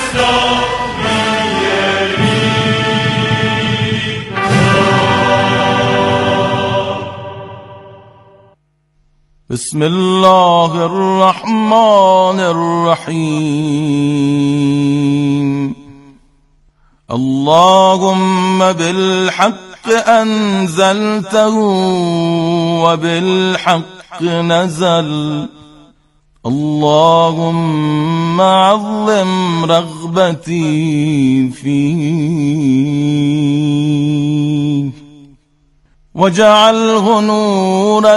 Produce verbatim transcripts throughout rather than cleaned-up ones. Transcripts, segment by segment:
بسم الله الرحمن الرحيم. اللهم بالحق أنزلته وبالحق نزل. اللهم عظم رغبتي فيه واجعله نورا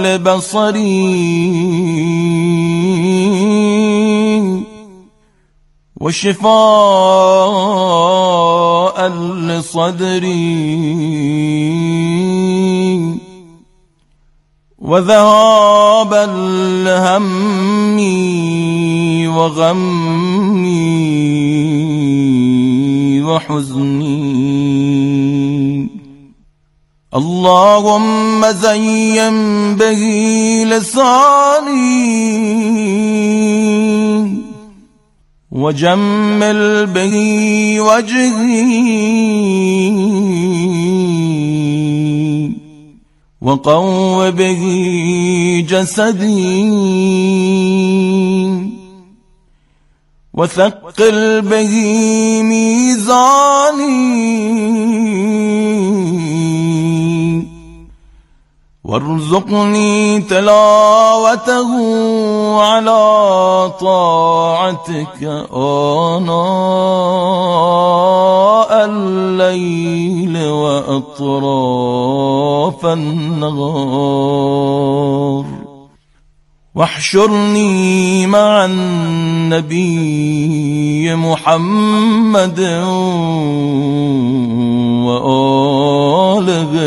لبصري وشفاء لصدري وذهابا لهمي وغمي وحزني. اللهم زين به لساني وجمل به وجهي وقو به جسدي وثقل به ميزاني وارزقني تلاوته على طاعتك آناء الليل وأطراف النهار واحشرني مع النبي محمد وآله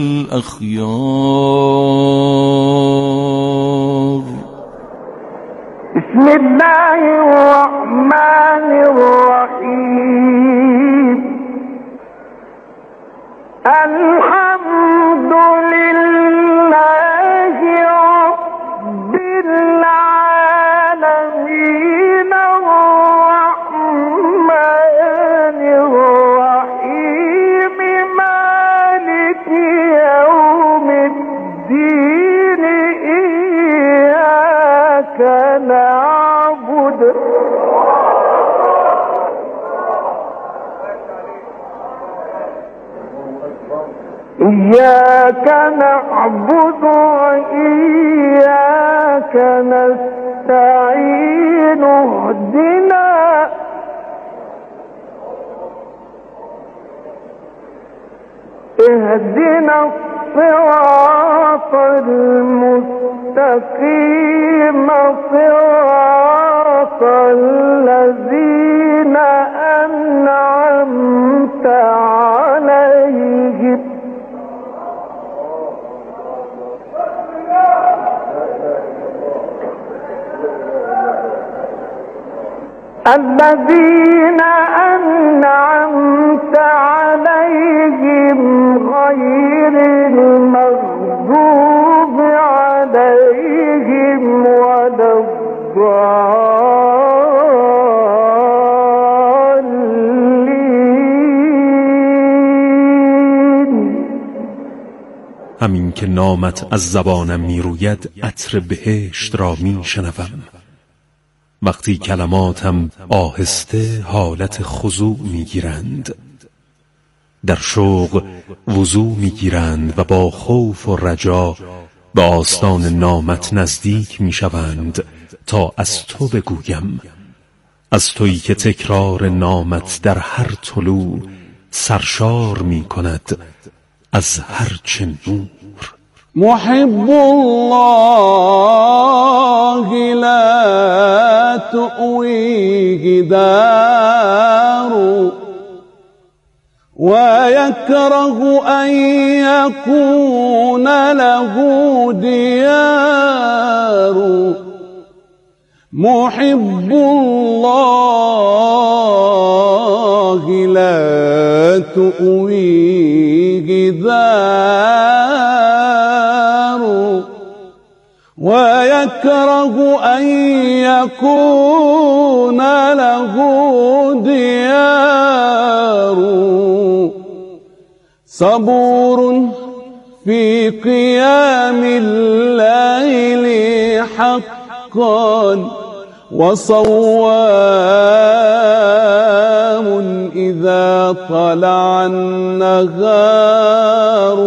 الأخيار. بسم الله الرحمن الرحيم. الحمد لله رب العالمين الرحمن الرحيم مالك يوم الدين إياك نعبد إياك نعبد وإياك نستعين اهدنا اهدنا الصراط المستقيم صراط الذين أنعمت عليهم الذين أنعمت عليهم غير المغضوب عليهم ولا الضالين. همین که نامت از زبانم می روید عطر بهشت را می شنوم. وقتی کلماتم آهسته حالت خضوع میگیرند، در شوق وضو میگیرند و با خوف و رجا به آستان نامت نزدیک میشوند تا از تو بگویم، از تویی که تکرار نامت در هر طلوع سرشار میکند از هر چه نور. محب الله لا تؤويه دار ويكره أن يكون له ديار. محب الله لا تؤويه دار ويكره أن يكون له ديار صبور في قيام الليل حقا وصوام إذا طلع النهار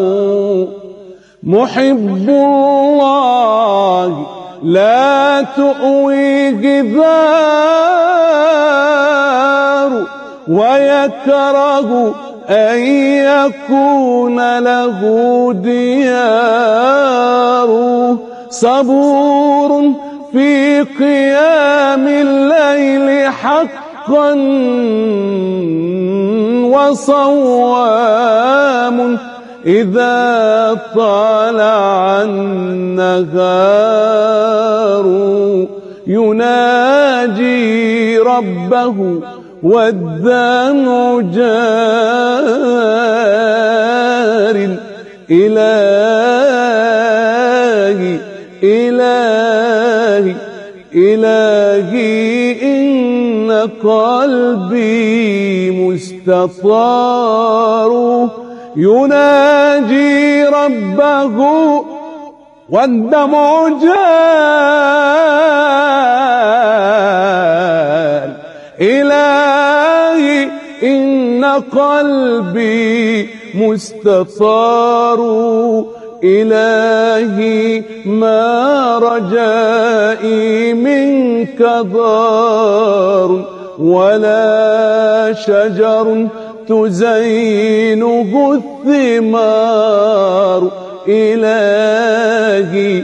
محب الله لا تؤويه ذار ويكره أن يكون له ديار صبور في قيام الليل حقا وصوام إذا طلع النهار يناجي ربه والدمع جار إلهي إلهي إلهي إن قلبي مستطار يناجي ربه والدمع جار إلهي إن قلبي مستطار إلهي ما رجائي منك ضار ولا شجر تزينه الثمار إلهي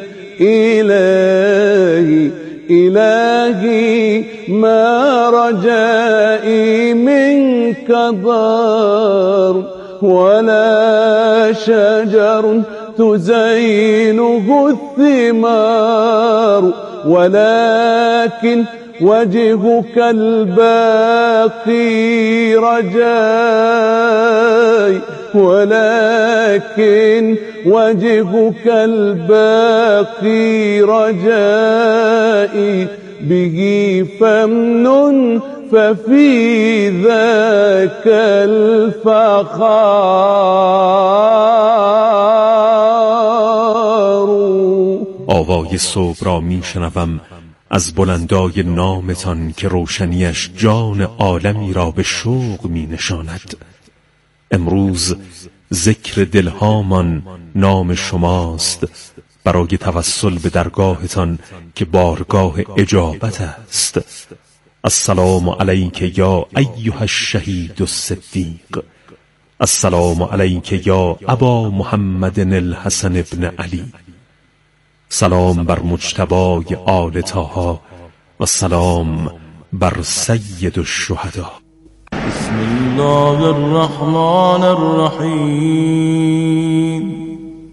إلهي إلهي ما رجائي منك ضار ولا شجر تزينه الثمار ولكن وجهك الباقي رجاي ولكن وجهك الباقي رجائي به فمن ففي ذاك الفخار. آوای صبح را می شنوم از بلندای نامتان که روشنیش جان عالمی را به شوق می نشاند. امروز ذکر دلهامان نام شماست برای توسل به درگاهتان که بارگاه اجابت است. السلام علیک یا ایها الشهید الصدیق، السلام علیک یا ابا محمد الحسن ابن علی، سلام بر مجتبای آل طه و سلام بر سید الشهدا. بسم الله الرحمن الرحیم.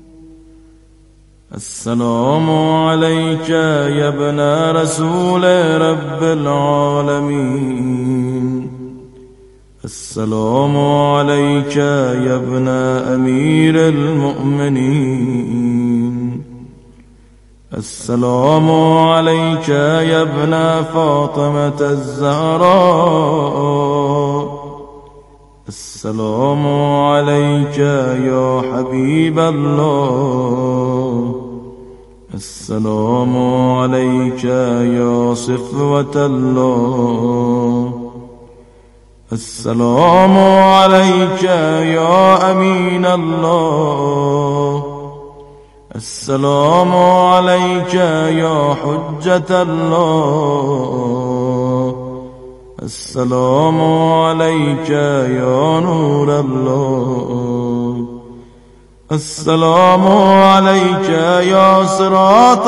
السلام عليك يا ابن رسول رب العالمين، السلام عليك يا ابن أمير المؤمنين، السلام عليك يا ابن فاطمة الزهراء، السلام عليك يا حبيب الله، السلام عليك يا صفوة الله، السلام عليك يا أمين الله، السلام عليك يا حجة الله، السلام عليك يا نور الله، السلام عليك يا صراط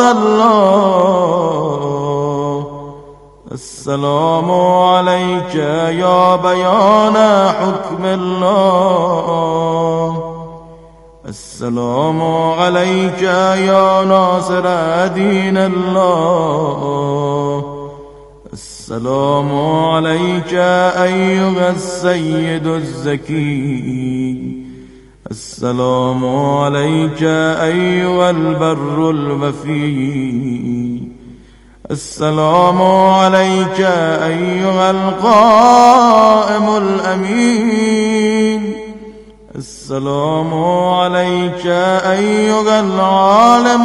الله، السلام عليك يا بيان حكم الله، السلام عليك يا ناصر دين الله، السلام عليك أيها السيد الزكي، السلام عليك أيها البر الوفي السلام عليك أيها القائم الأمين السلام عليك أيها العالم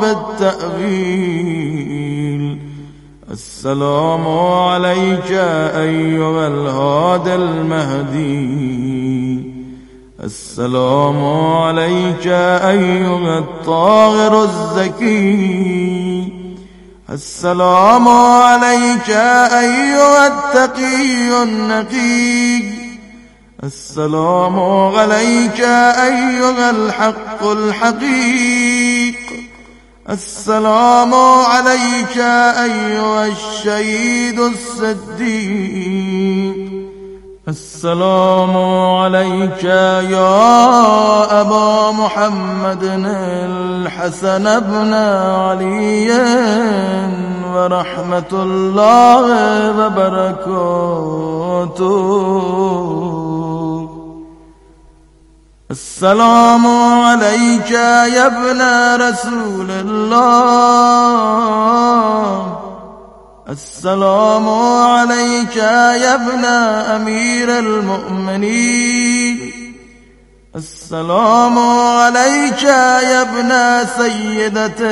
بالتأويل السلام عليك أيها الهادي المهدي السلام عليك أيها الطاهر الزكي السلام عليك أيها التقي النقي السلام عليك أيها الحق الحقيق السلام عليك أيها الشهيد الصديق السلام عليك يا أبا محمد الحسن بن علي ورحمة الله وبركاته السلام عليك يا ابن رسول الله السلام عليك يا ابن أمير المؤمنين السلام عليك يا ابن سيدة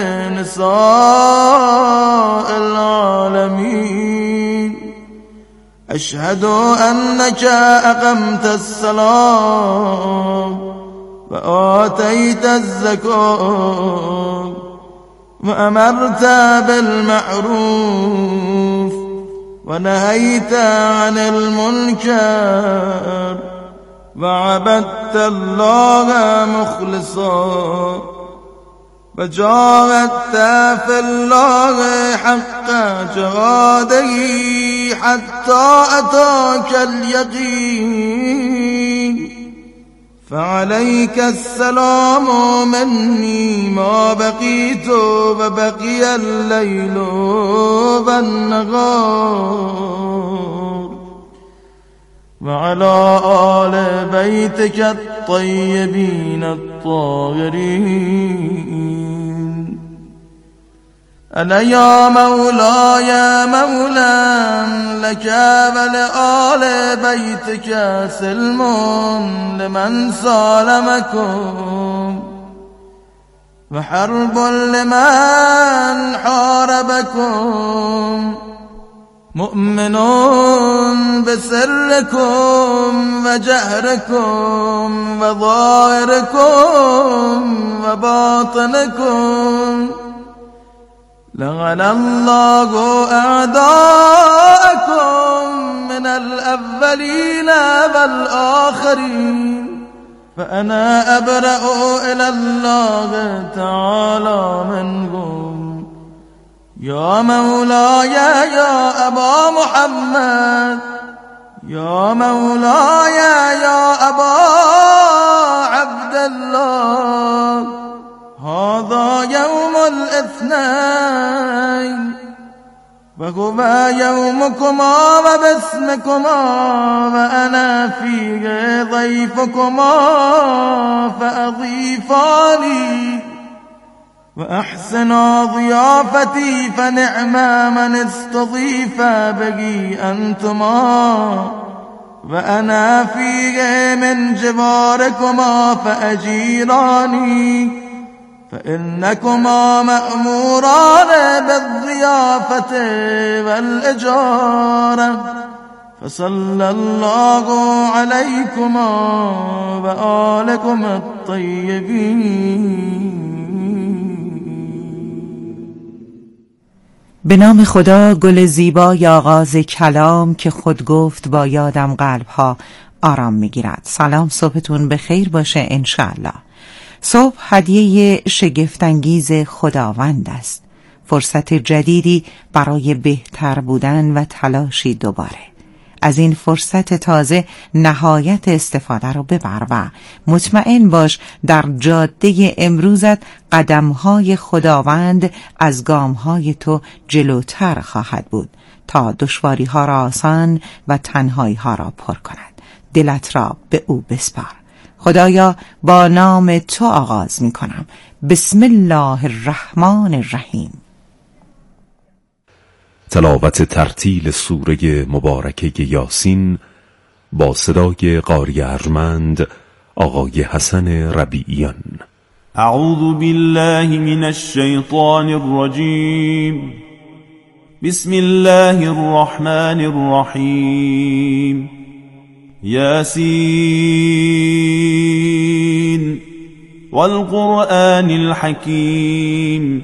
نساء العالمين أشهد أنك أقمت الصلاة وآتيت الزكاة وأمرت بالمعروف ونهيت عن المنكر وعبدت الله مخلصا وجاهدت في الله حق جهاده حتى أتاك اليقين فعليك السلام مني ما بقيت وبقي الليل والنهار وعلى آل بيتك الطيبين الطاهرين أنا يا مولاي مولا لك ولآل بيتك سلم لمن سالمكم وحرب لمن حاربكم مؤمن بسركم وجهركم وظاهركم وباطنكم لعن الله أعداءكم من الأولين والآخرين فأنا أبرأ إلى الله تعالى منكم يا مولاي يا أبا محمد يا مولاي يا أبا عبد الله هذا يوم الاثنين وهو يومكما وباسمكما وأنا فيه ضيفكما فأضيفاني وأحسن ضيافتي فنعم من استضيف به أنتما وأنا فيه من جواركما فأجيراني فإنكما مأموران بالضيافة والإجارة فصلى الله عليكما وآلكم الطيبين. به نام خدا. گل زیبای آغاز کلام که خود گفت با یادم قلبها آرام میگیرد. سلام، صبحتون بخیر باشه انشاءالله. صبح هدیه شگفت‌انگیز خداوند است، فرصت جدیدی برای بهتر بودن و تلاشی دوباره. از این فرصت تازه نهایت استفاده رو ببر و مطمئن باش در جاده امروزت قدم‌های خداوند از گام‌های تو جلوتر خواهد بود تا دشواری‌ها را آسان و تنهایی‌ها را پر کند. دلت را به او بسپار. خدایا با نام تو آغاز می کنم. بسم الله الرحمن الرحیم. تلاوت ترتیل سوره مبارکه یاسین با صدای قاری ارجمند آقای حسن ربیعیان. اعوذ بالله من الشیطان الرجیم. بسم الله الرحمن الرحیم. یاسین والقرآن الحکیم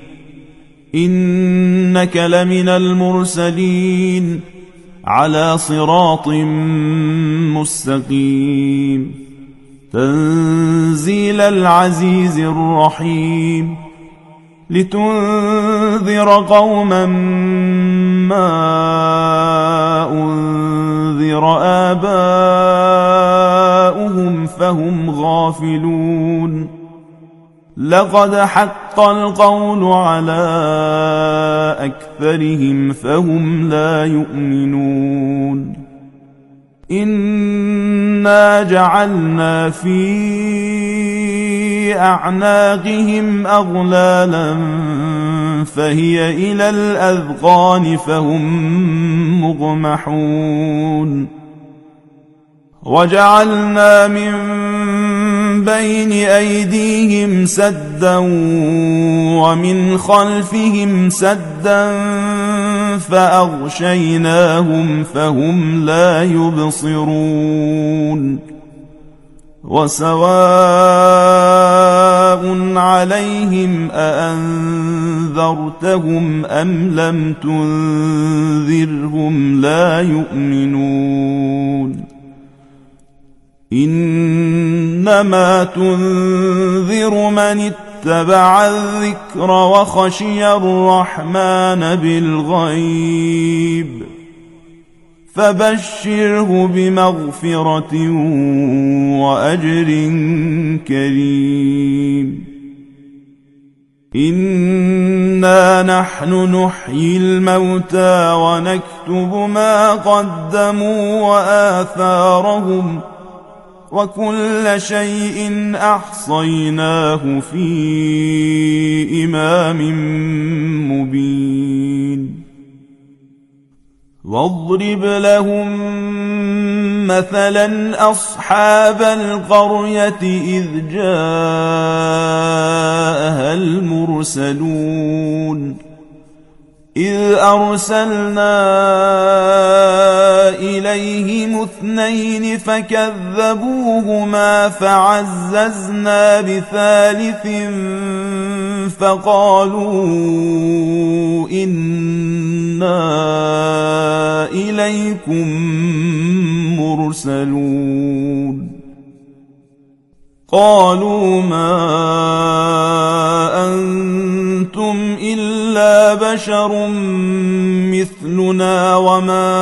إنك لمن المرسلين على صراط مستقيم تنزيل العزيز الرحيم لتنذر قوما ما أنذر آباؤهم فهم غافلون لقد حق القول على أكثرهم فهم لا يؤمنون إنا جعلنا في أعناقهم أغلالا فهي إلى الأذقان فهم مقمحون وجعلنا من بين أيديهم سدا ومن خلفهم سدا فأغشيناهم فهم لا يبصرون وسواء عليهم أأنذرتهم أم لم تنذرهم لا يؤمنون إنما تنذر من اتبع الذكر وخشي الرحمن بالغيب فبشره بمغفرة وأجر كريم إنا نحن نحيي الموتى ونكتب ما قدموا وآثارهم وكل شيء أحصيناه في إمام مبين واضرب لهم مثلا أصحاب القرية إذ جاءها المرسلون إذ أرسلنا إليهم اثنين فكذبوهما فعززنا بثالث فقالوا إنا إليكم مرسلون قالوا ما أنتم إلا بشر مثلنا وما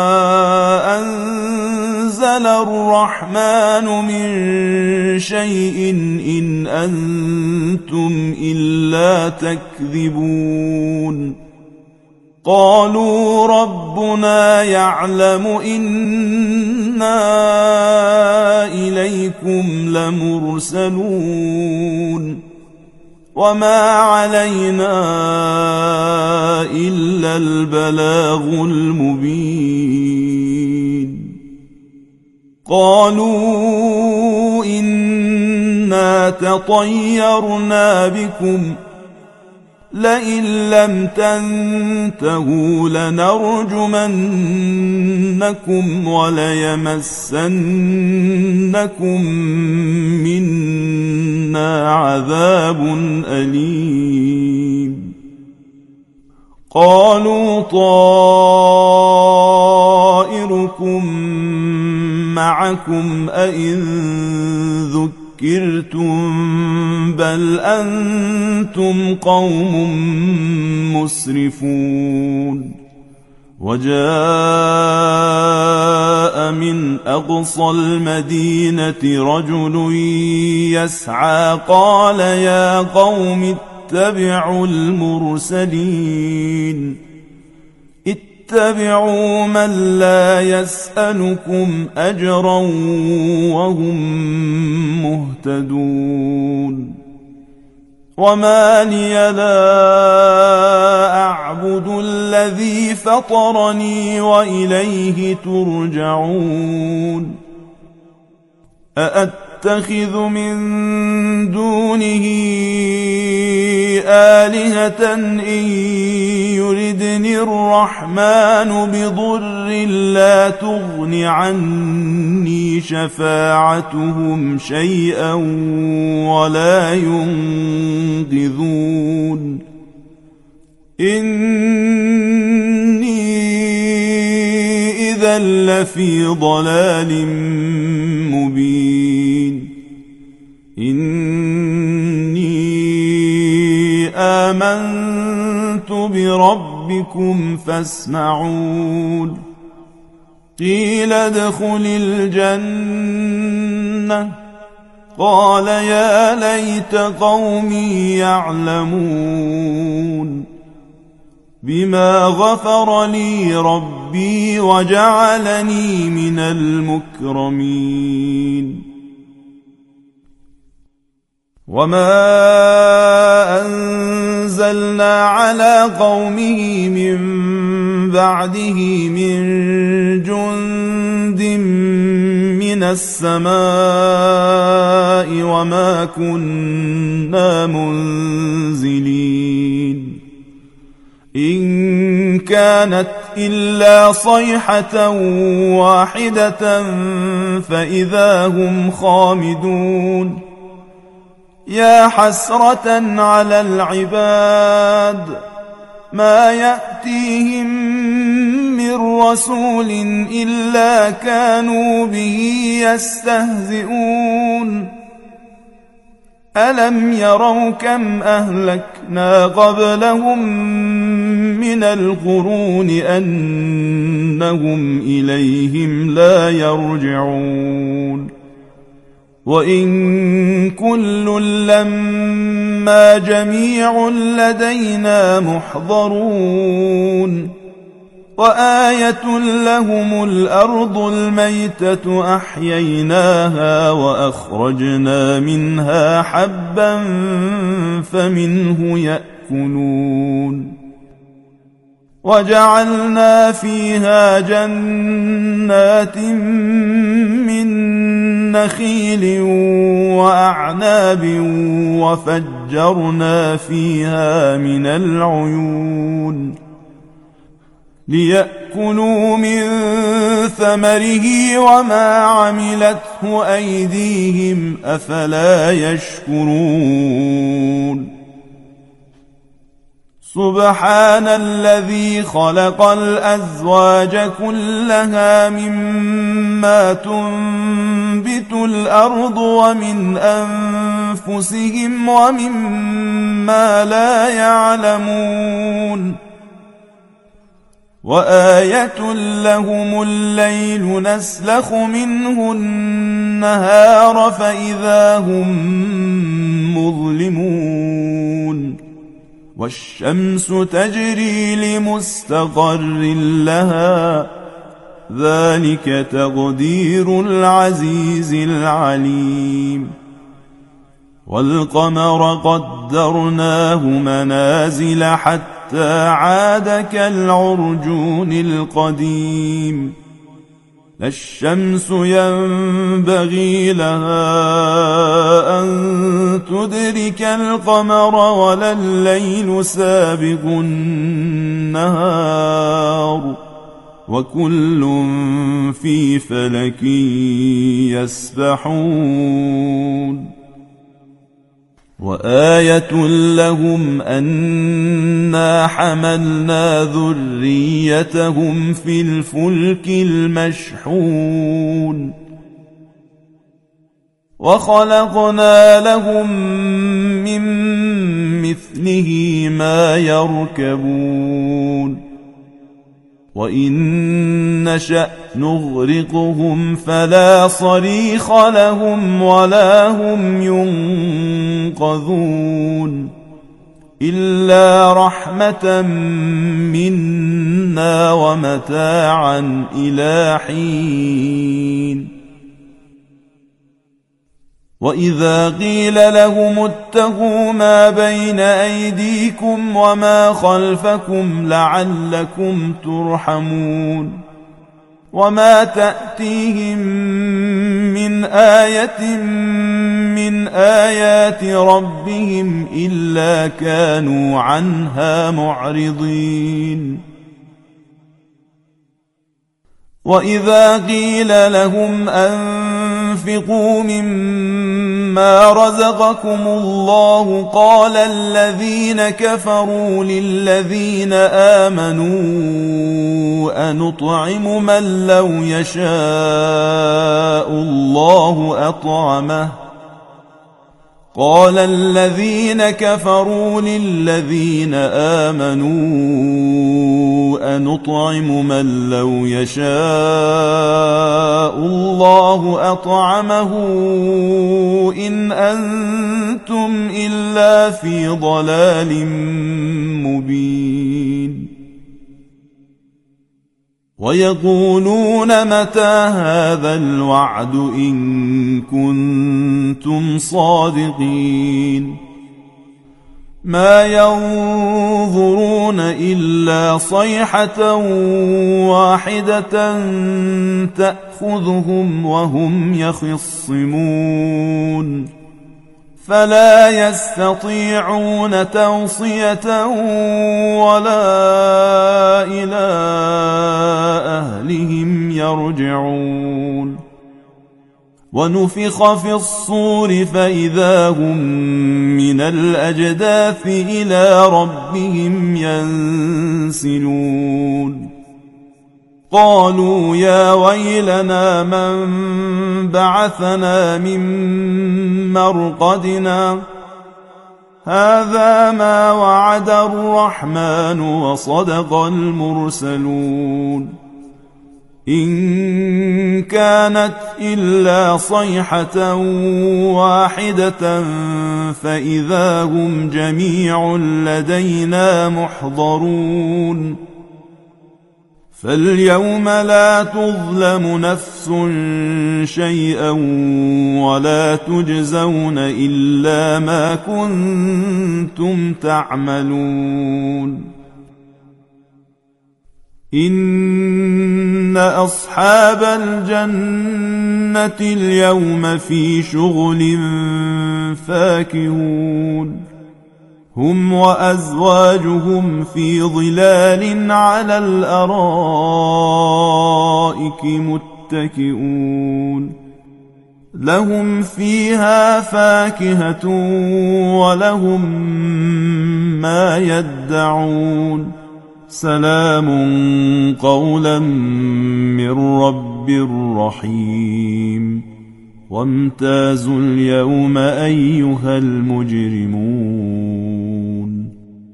أنزل الرحمن من شيء إن أنتم إلا تكذبون قالوا ربنا يعلم إنا إليكم لمرسلون وما علينا إلا البلاغ المبين قالوا إنا تطيرنا بكم لئن لم تنتهوا لنرجمنكم وليمسنكم منا عذاب أليم قالوا طائركم معكم أئن ذكرتم بل أنتم قوم مسرفون وجاء من أقصى المدينة رجل يسعى قال يا قوم اتبعوا المرسلين اتبعوا من لا يسألكم أجرا وهم مهتدون وما لي لا أعبد الذي فطرني وإليه ترجعون أأتخذ من دونه آلهة إن يردني الرحمن بضر لا تغن عني شفاعتهم شيئا ولا ينقذون إني إذا لفي ضلال مبين إني آمنت بربكم فاسمعون قيل ادخل الجنة قال يا ليت قومي يعلمون بما غفر لي ربي وجعلني من المكرمين وما أنزلنا على قومه من بعده من جند من السماء وما كنا منزلين إن كانت إلا صيحة واحدة فإذا هم خامدون يا حسرة على العباد ما يأتيهم من رسول إلا كانوا به يستهزئون ألم يروا كم أهلكنا قبلهم من القرون أنهم إليهم لا يرجعون وإن كل لما جميع لدينا محضرون وآية لهم الأرض الميتة أحييناها وأخرجنا منها حبا فمنه يأكلون وجعلنا فيها جنات من نخيل وأعناب وفجرنا فيها من العيون ليأكلوا من ثمره وما عملته أيديهم أفلا يشكرون سبحان الذي خلق الأزواج كلها مما تنبت الأرض ومن أنفسهم ومما لا يعلمون وآية لهم الليل نسلخ منه النهار فإذا هم مظلمون والشمس تجري لمستقر لها ذلك تقدير العزيز العليم والقمر قدرناه منازل حتى عاد كالعرجون القديم لا الشمس ينبغي لها أن تدرك القمر ولا الليل سابق النهار وكل في فلك يسبحون وآية لهم أنا حملنا ذريتهم في الفلك المشحون وخلقنا لهم من مثله ما يركبون وإن نشأ نغرقهم فلا صريخ لهم ولا هم ينقذون إلا رحمة منا ومتاعا إلى حين وإذا قيل لهم اتقوا ما بين أيديكم وما خلفكم لعلكم ترحمون وما تأتيهم من آية من آيات ربهم إلا كانوا عنها معرضين وإذا قيل لهم أنفقوا مما رزقكم الله قال الذين كفروا للذين آمنوا أنطعم من لو يشاء الله أطعمه قال الذين كفروا للذين آمنوا أنطعم من لو يشاء الله أطعمه إن أنتم إلا في ضلال مبين ويقولون متى هذا الوعد إن كنتم صادقين ما ينظرون إلا صيحة واحدة تأخذهم وهم يخصمون فلا يستطيعون توصية ولا إلى أهلهم يرجعون ونفخ في الصور فإذا هم من الأجداث إلى ربهم ينسلون قالوا يا ويلنا من بعثنا من مرقدنا هذا ما وعد الرحمن وصدق المرسلون إن كانت إلا صيحة واحدة فإذا هم جميع لدينا محضرون فاليوم لا تظلم نفس شيئا ولا تجزون إلا ما كنتم تعملون إن أصحاب الجنة اليوم في شغل فاكهون هم وأزواجهم في ظلال على الأرائك متكئون لهم فيها فاكهة ولهم ما يدعون سلام قولا من رب رحيم وامتازوا اليوم أيها المجرمون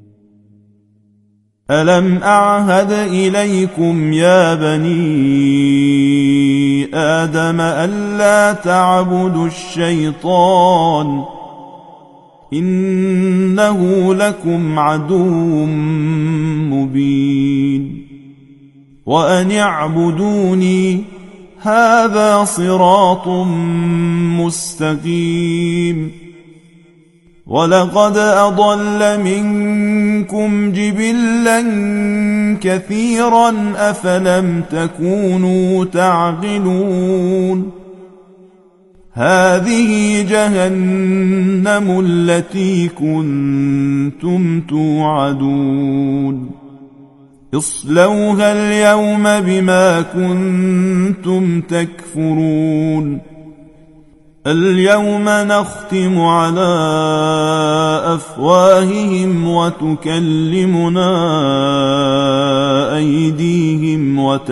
ألم أعهد إليكم يا بني آدم ألا تعبدوا الشيطان إنه لكم عدو مبين وأن اعبدوني هذا صراط مستقيم ولقد أضل منكم جبلا كثيرا أفلم تكونوا تعقلون هذه جهنم التي كنتم توعدون اصلوها اليوم بما كنتم تكفرون اليوم نختم على أفواههم وتكلمنا أيديهم وتكلمنا